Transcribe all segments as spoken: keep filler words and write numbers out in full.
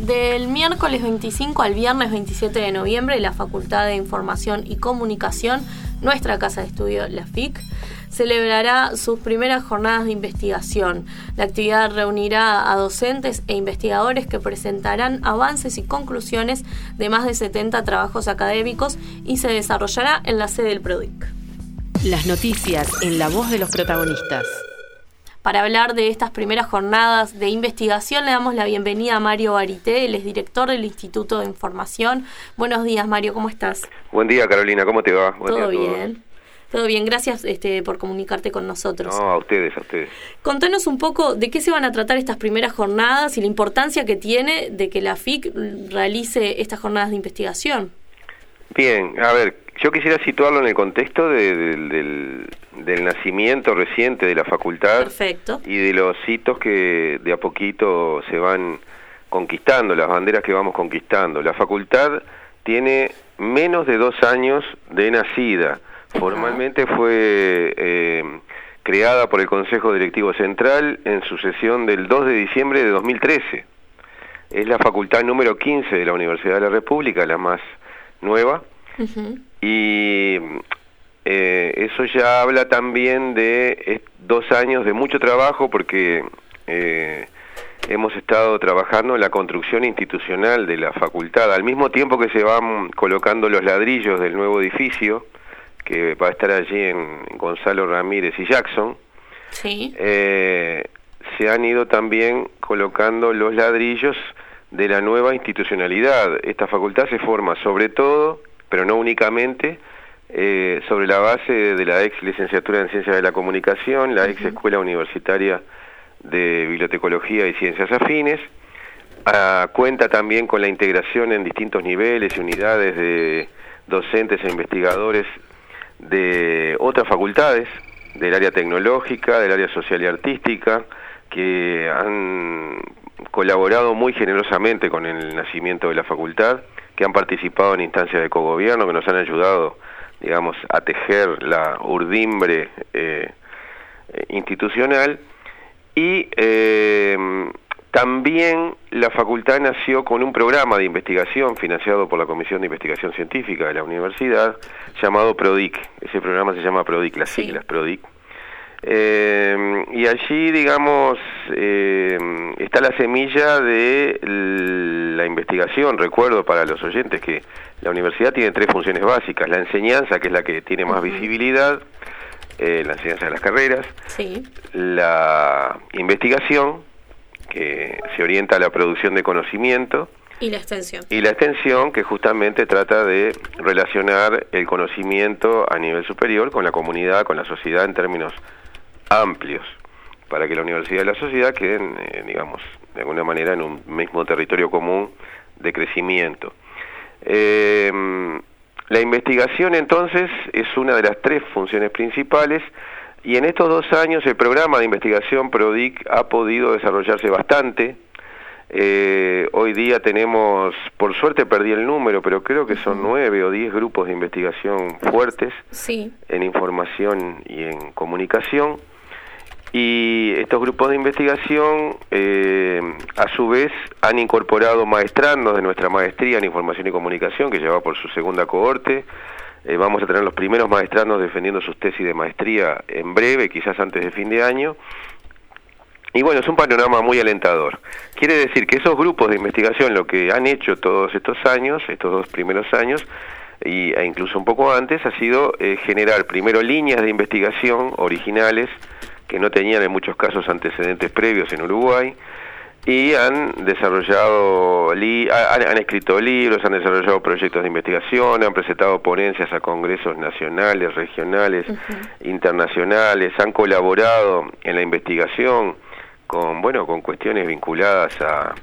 Del miércoles veinticinco al viernes veintisiete de noviembre, la Facultad de Información y Comunicación, nuestra casa de estudio, la F I C, celebrará sus primeras jornadas de investigación. La actividad reunirá a docentes e investigadores que presentarán avances y conclusiones de más de setenta trabajos académicos y se desarrollará en la sede del PRODIC. Las noticias en la voz de los protagonistas. Para hablar de estas primeras jornadas de investigación, le damos la bienvenida a Mario Barité, él es director del Instituto de Información. Buenos días, Mario, ¿cómo estás? Buen día, Carolina, ¿cómo te va? Buen Todo día a bien. todos. Todo bien, gracias este, por comunicarte con nosotros. No, a ustedes, a ustedes. Contanos un poco de qué se van a tratar estas primeras jornadas y la importancia que tiene de que la F I C realice estas jornadas de investigación. Bien, a ver, yo quisiera situarlo en el contexto de, de, del, del nacimiento reciente de la facultad. Perfecto. Y de los hitos que de a poquito se van conquistando, las banderas que vamos conquistando. La facultad tiene menos de dos años de nacida. Formalmente fue eh, creada por el Consejo Directivo Central en su sesión del dos de diciembre de dos mil trece. Es la facultad número quince de la Universidad de la República, la más nueva. Uh-huh. Y eh, eso ya habla también de eh, dos años de mucho trabajo porque eh, hemos estado trabajando en la construcción institucional de la facultad, al mismo tiempo que se van colocando los ladrillos del nuevo edificio, que va a estar allí en Gonzalo Ramírez y Jackson. Sí. Eh, se han ido también colocando los ladrillos de la nueva institucionalidad. Esta facultad se forma sobre todo, pero no únicamente, eh, sobre la base de la ex licenciatura en Ciencias de la Comunicación, la ex Escuela Universitaria de Bibliotecología y Ciencias Afines. Ah, cuenta también con la integración en distintos niveles y unidades de docentes e investigadores de otras facultades, del área tecnológica, del área social y artística, que han colaborado muy generosamente con el nacimiento de la facultad, que han participado en instancias de cogobierno, que nos han ayudado, digamos, a tejer la urdimbre eh, institucional. Y eh, también la facultad nació con un programa de investigación financiado por la Comisión de Investigación Científica de la universidad, llamado PRODIC. Ese programa se llama PRODIC, las siglas, sí. PRODIC. Eh, y allí, digamos, eh, está la semilla de la investigación. Recuerdo para los oyentes que la universidad tiene tres funciones básicas: la enseñanza, que es la que tiene más uh-huh. visibilidad, eh, la enseñanza de las carreras, sí. la investigación, que se orienta a la producción de conocimiento, y la extensión. Y la extensión, que justamente trata de relacionar el conocimiento a nivel superior con la comunidad, con la sociedad en términos amplios, para que la universidad y la sociedad queden, eh, digamos, de alguna manera en un mismo territorio común de crecimiento. Eh, la investigación, entonces, es una de las tres funciones principales, y en estos dos años el programa de investigación PRODIC ha podido desarrollarse bastante. Eh, hoy día tenemos, por suerte perdí el número, pero creo que son nueve o diez grupos de investigación fuertes, sí. en información y en comunicación. Y estos grupos de investigación, eh, a su vez, han incorporado maestrandos de nuestra maestría en información y comunicación, que lleva por su segunda cohorte. Eh, vamos a tener los primeros maestrandos defendiendo sus tesis de maestría en breve, quizás antes de fin de año. Y bueno, es un panorama muy alentador. Quiere decir que esos grupos de investigación, lo que han hecho todos estos años, estos dos primeros años, y, e incluso un poco antes, ha sido eh, generar primero líneas de investigación originales, que no tenían en muchos casos antecedentes previos en Uruguay, y han desarrollado, li han, han escrito libros, han desarrollado proyectos de investigación, han presentado ponencias a congresos nacionales, regionales, uh-huh. internacionales, han colaborado en la investigación con, bueno, con cuestiones vinculadas a,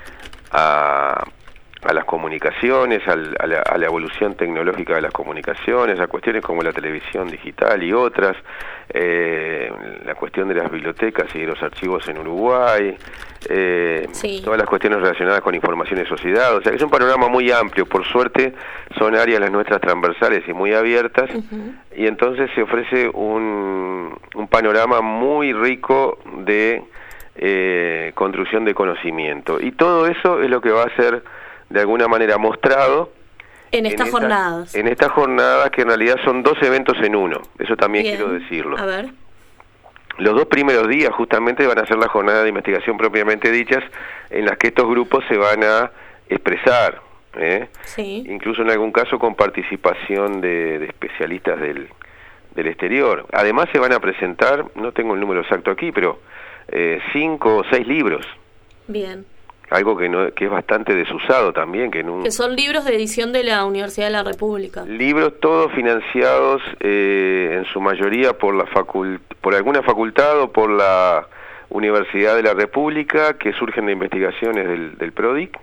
a, a las comunicaciones, al, a, la, a la evolución tecnológica de las comunicaciones, a cuestiones como la televisión digital y otras, eh, la cuestión de las bibliotecas y de los archivos en Uruguay, eh, sí. todas las cuestiones relacionadas con información y sociedad. O sea, que es un panorama muy amplio. Por suerte son áreas las nuestras transversales y muy abiertas, uh-huh. y entonces se ofrece un, un panorama muy rico de eh, construcción de conocimiento. Y todo eso es lo que va a ser de alguna manera mostrado en estas esta, jornadas. En estas jornadas, que en realidad son dos eventos en uno, eso también Bien. quiero decirlo. A ver. Los dos primeros días justamente van a ser la jornada de investigación propiamente dichas, en las que estos grupos se van a expresar, ¿eh? Sí. Incluso en algún caso con participación de, de especialistas del, del exterior. Además se van a presentar, no tengo el número exacto aquí, pero eh, cinco o seis libros. Bien. Algo que no que es bastante desusado también. Que, en un, que son libros de edición de la Universidad de la República. Libros todos financiados eh, en su mayoría por la facult por alguna facultad o por la Universidad de la República, que surgen de investigaciones del, del PRODIC,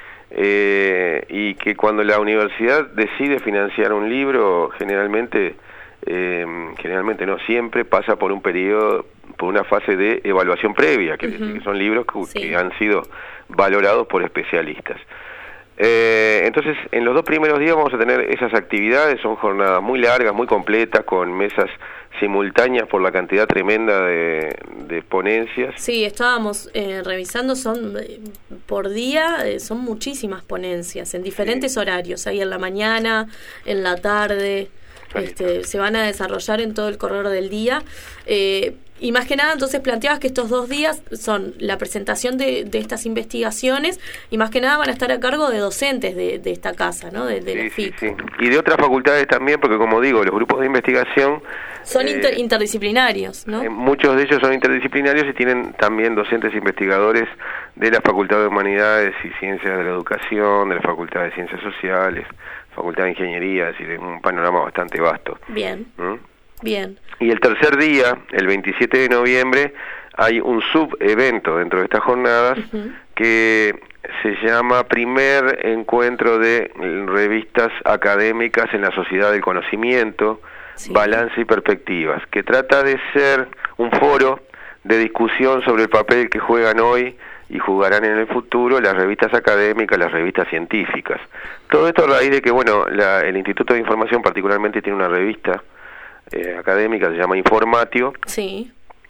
eh, y que cuando la universidad decide financiar un libro, generalmente, eh, generalmente no siempre, pasa por un periodo, por una fase de evaluación previa, que, uh-huh. decir que son libros que, sí. que han sido valorados por especialistas. Eh, entonces, en los dos primeros días vamos a tener esas actividades, son jornadas muy largas, muy completas, con mesas simultáneas por la cantidad tremenda de, de ponencias. Sí, estábamos eh, revisando, son eh, por día, eh, son muchísimas ponencias, en diferentes sí. horarios, ahí en la mañana, en la tarde, este, se van a desarrollar en todo el corredor del día. Eh, Y más que nada, entonces planteabas que estos dos días son la presentación de, de estas investigaciones y más que nada van a estar a cargo de docentes de, de esta casa, ¿no? De, de sí, la F I C. Sí, sí. Y de otras facultades también, porque como digo, los grupos de investigación... Son eh, inter, interdisciplinarios, ¿no? Eh, muchos de ellos son interdisciplinarios y tienen también docentes investigadores de la Facultad de Humanidades y Ciencias de la Educación, de la Facultad de Ciencias Sociales, Facultad de Ingeniería, es decir, un panorama bastante vasto. Bien. ¿Mm? Bien. Y el tercer día, el veintisiete de noviembre, hay un subevento dentro de estas jornadas uh-huh. que se llama Primer Encuentro de Revistas Académicas en la Sociedad del Conocimiento, sí. Balance y Perspectivas, que trata de ser un foro de discusión sobre el papel que juegan hoy y jugarán en el futuro las revistas académicas, las revistas científicas. Todo esto a raíz de que, bueno, la, el Instituto de Información particularmente tiene una revista Eh, académica, se llama Informatio, sí.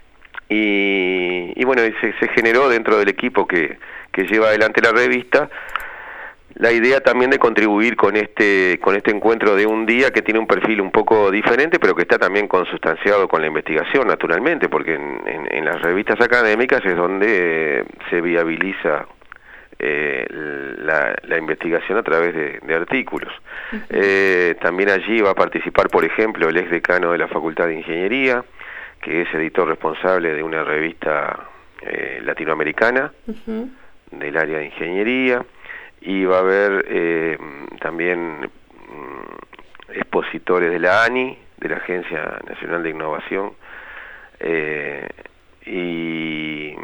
y, y bueno, se, se generó dentro del equipo que, que lleva adelante la revista la idea también de contribuir con este con este encuentro de un día que tiene un perfil un poco diferente, pero que está también consustanciado con la investigación, naturalmente, porque en, en, en las revistas académicas es donde eh, se viabiliza Eh, la, la investigación a través de, de artículos. Uh-huh. Eh, también allí va a participar, por ejemplo, el ex decano de la Facultad de Ingeniería, que es editor responsable de una revista eh, latinoamericana uh-huh. del área de ingeniería, y va a haber eh, también mm, expositores de la A N I, de la Agencia Nacional de Innovación, eh, y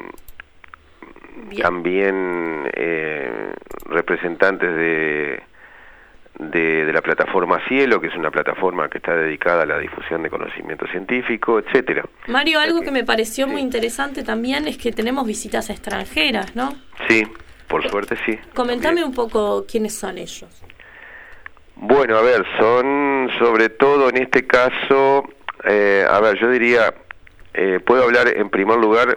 Bien. también eh, representantes de, de de la plataforma Cielo, que es una plataforma que está dedicada a la difusión de conocimiento científico, etcétera. Mario, algo que me pareció sí. muy interesante también es que tenemos visitas extranjeras, ¿no? Sí, por suerte sí. Comentame también. un poco quiénes son ellos. Bueno, a ver, son sobre todo en este caso, eh, a ver, yo diría, eh, puedo hablar en primer lugar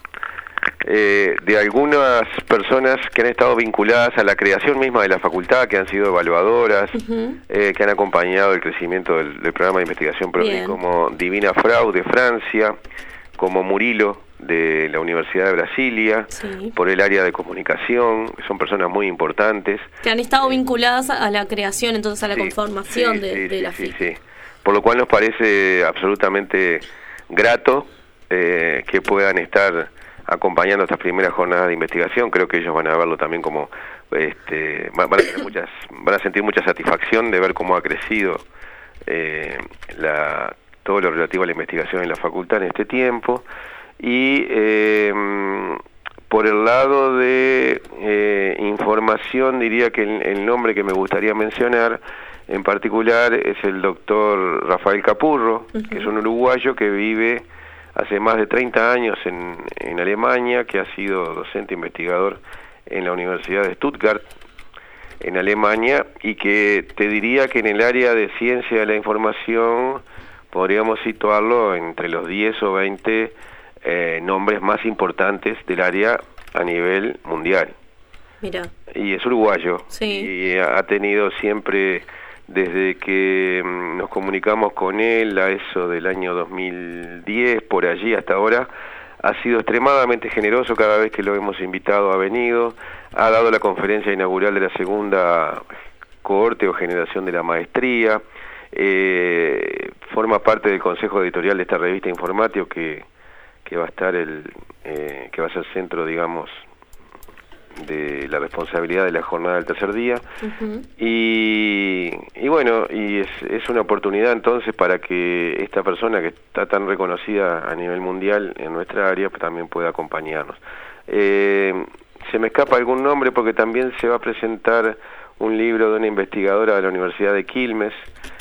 Eh, de algunas personas que han estado vinculadas a la creación misma de la facultad, que han sido evaluadoras, uh-huh. eh, que han acompañado el crecimiento del, del programa de investigación PRODIC, como Divina Frau de Francia, como Murilo de la Universidad de Brasilia, sí. por el área de comunicación, son personas muy importantes. Que han estado vinculadas a la creación, entonces a la sí, conformación sí, de, sí, de sí, la sí, F I C. Sí. Por lo cual nos parece absolutamente grato eh, que puedan estar acompañando estas primeras jornadas de investigación. Creo que ellos van a verlo también como este, van a tener muchas, van a sentir mucha satisfacción de ver cómo ha crecido eh, la, todo lo relativo a la investigación en la facultad en este tiempo. Y eh, por el lado de eh, información, diría que el, el nombre que me gustaría mencionar en particular es el doctor Rafael Capurro, uh-huh. que es un uruguayo que vive hace más de treinta años en, en Alemania, que ha sido docente investigador en la Universidad de Stuttgart, en Alemania, y que te diría que en el área de ciencia de la información podríamos situarlo entre los diez o veinte eh, nombres más importantes del área a nivel mundial. Mira. Y es uruguayo. Sí. Y ha tenido siempre, desde que nos comunicamos con él, a eso del año dos mil diez, por allí hasta ahora, ha sido extremadamente generoso cada vez que lo hemos invitado, ha venido, ha dado la conferencia inaugural de la segunda cohorte o generación de la maestría, eh, forma parte del consejo editorial de esta revista Informatio que, que va a estar el, eh, que va a ser centro, digamos, de la responsabilidad de la jornada del tercer día. Uh-huh. y, y bueno, y es, es una oportunidad entonces para que esta persona que está tan reconocida a nivel mundial en nuestra área pues, también pueda acompañarnos. Eh, se me escapa algún nombre porque también se va a presentar un libro de una investigadora de la Universidad de Quilmes.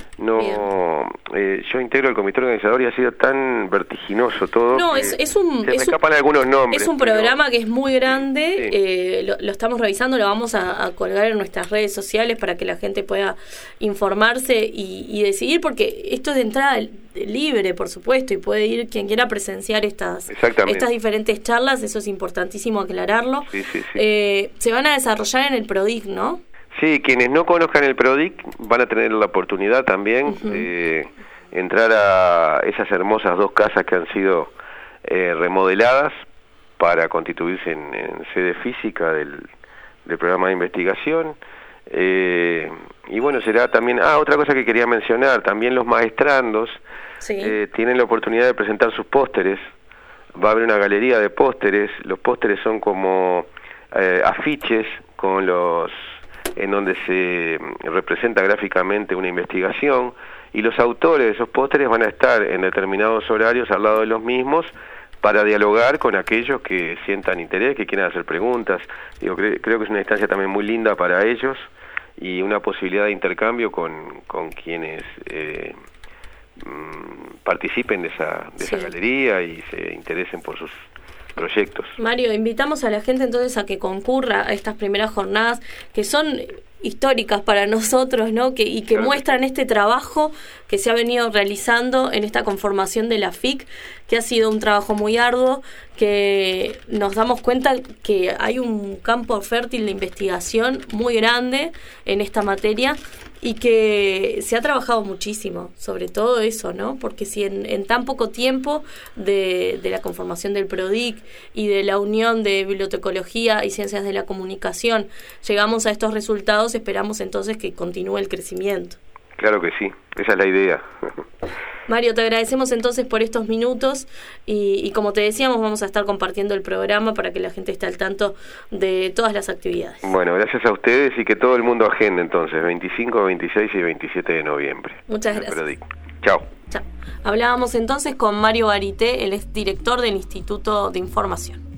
No, eh, yo integro el comité organizador y ha sido tan vertiginoso todo. No, es, es un. Se me es escapan un, algunos nombres. Es un programa pero, que es muy grande. Sí. Eh, lo, lo estamos revisando, lo vamos a, a colgar en nuestras redes sociales para que la gente pueda informarse y, y decidir, porque esto es de entrada libre, por supuesto, y puede ir quien quiera presenciar estas estas diferentes charlas. Eso es importantísimo aclararlo. Sí, sí, sí. Eh, se van a desarrollar en el PRODIC, ¿no? Sí, quienes no conozcan el PRODIC van a tener la oportunidad también uh-huh. de entrar a esas hermosas dos casas que han sido eh, remodeladas para constituirse en, en sede física del, del programa de investigación. Eh, y bueno, será también... Ah, otra cosa que quería mencionar, también los maestrandos sí. eh, tienen la oportunidad de presentar sus pósteres. Va a haber una galería de pósteres. Los pósteres son como eh, afiches con los... en donde se representa gráficamente una investigación, y los autores de esos pósteres van a estar en determinados horarios al lado de los mismos para dialogar con aquellos que sientan interés, que quieran hacer preguntas. Digo, cre- creo que es una instancia también muy linda para ellos y una posibilidad de intercambio con, con quienes eh, mm, participen de esa, de sí. esa galería y se interesen por sus proyectos. Mario, invitamos a la gente entonces a que concurra a estas primeras jornadas que son históricas para nosotros, ¿no? Que, y que claro. muestran este trabajo que se ha venido realizando en esta conformación de la F I C, que ha sido un trabajo muy arduo, que nos damos cuenta que hay un campo fértil de investigación muy grande en esta materia y que se ha trabajado muchísimo sobre todo eso, ¿no? Porque si en, en tan poco tiempo de, de la conformación del PRODIC y de la unión de bibliotecología y ciencias de la comunicación llegamos a estos resultados, esperamos entonces que continúe el crecimiento. Claro que sí, esa es la idea. Mario, te agradecemos entonces por estos minutos y, y como te decíamos, vamos a estar compartiendo el programa para que la gente esté al tanto de todas las actividades. Bueno, gracias a ustedes y que todo el mundo agende entonces, veinticinco, veintiséis y veintisiete de noviembre. Muchas gracias. Chao. Chao. Hablábamos entonces con Mario Barité, él es director del Instituto de Información.